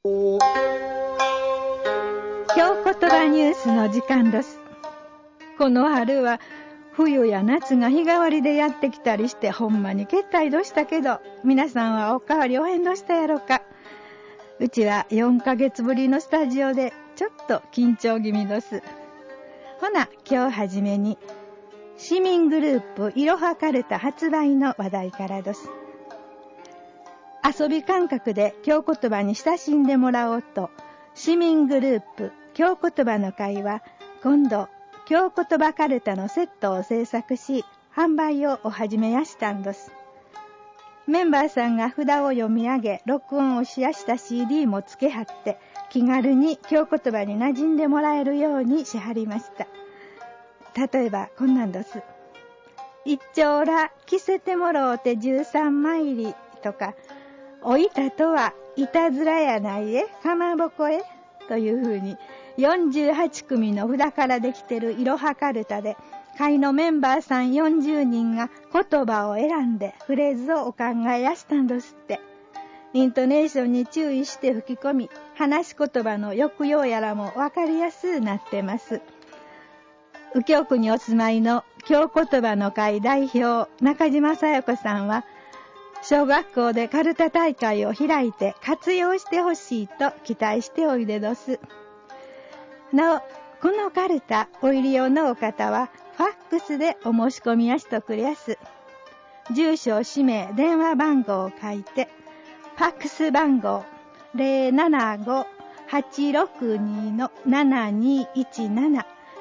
京言葉ニュースの時間です。この春は冬や夏が日替わりでやってきたりしてほんまにけったいどしたけど、皆さんはおかわりおへんどしたやろか。うちは4ヶ月ぶりのスタジオでちょっと緊張気味です。ほな今日はじめに市民グループいろはかるた発売の話題からです。遊び感覚で京言葉に親しんでもらおうと、市民グループ京言葉の会は今度京言葉かるたのセットを制作し販売をお始めやしたんです。メンバーさんが札を読み上げ録音をしやした CD も付け貼って気軽に京言葉に馴染んでもらえるようにしはりました。例えばこんなんです。一丁ら着せてもろうて13参りとか、おいたとはいたずらやないえかまぼこへというふうに48組の札からできてるいろはかるたで、会のメンバーさん40人が言葉を選んでフレーズをお考えやしたんですって。イントネーションに注意して吹き込み、話し言葉の抑揚やらもわかりやすくなってます。右京区にお住まいの京言葉の会代表中島さや子さんは、小学校でカルタ大会を開いて活用してほしいと期待しておいでどす。なお、このカルタお入り用のお方はファックスでお申し込みやしとくれやす。住所、氏名、電話番号を書いて、ファックス番号 075-862-7217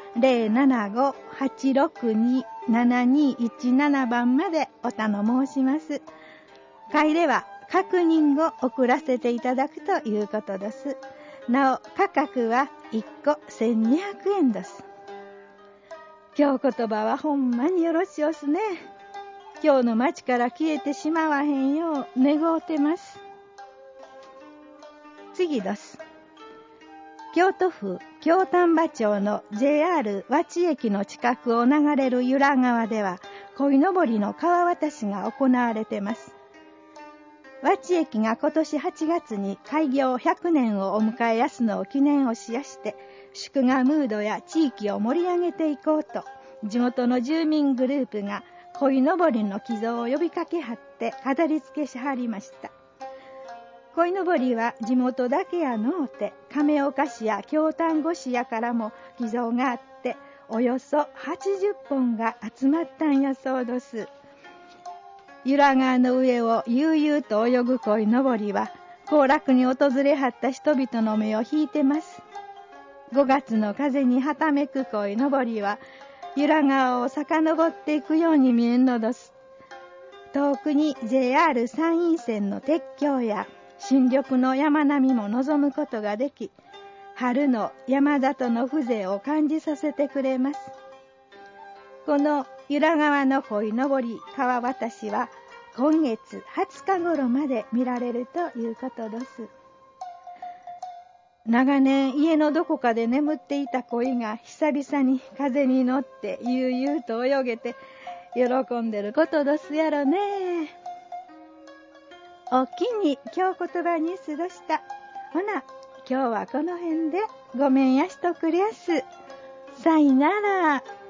075-862-7217 番までお頼申します。会では確認を送らせていただくということです。なお、価格は1個1200円です。京言葉はほんまによろしおすね。今日の街から消えてしまわへんよう願うてます。次です。京都府京丹波町の JR 和知駅の近くを流れる由良川では鯉のぼりの川渡しが行われてます。和知駅が今年8月に開業100年をお迎えやすのを記念をしやして、祝賀ムードや地域を盛り上げていこうと、地元の住民グループが鯉のぼりの寄贈を呼びかけはって飾り付けしはりました。鯉のぼりは地元だけやのうて、亀岡市や京丹後市やからも寄贈があって、およそ80本が集まったんやそうです。由良川の上を悠々と泳ぐ鯉のぼりは、行楽に訪れはった人々の目を引いてます。5月の風にはためく鯉のぼりは、由良川を遡っていくように見えんのです。遠くに JR 山陰線の鉄橋や新緑の山並みも望むことができ、春の山里の風情を感じさせてくれます。この由良川の鯉のぼり川渡しは今月20日頃まで見られるということです。長年家のどこかで眠っていた鯉が久々に風に乗って悠々と泳げて喜んでることですやろね。おっきに京言葉ニュースでした。ほな、今日はこの辺でごめんやしとくりやす。さいなら。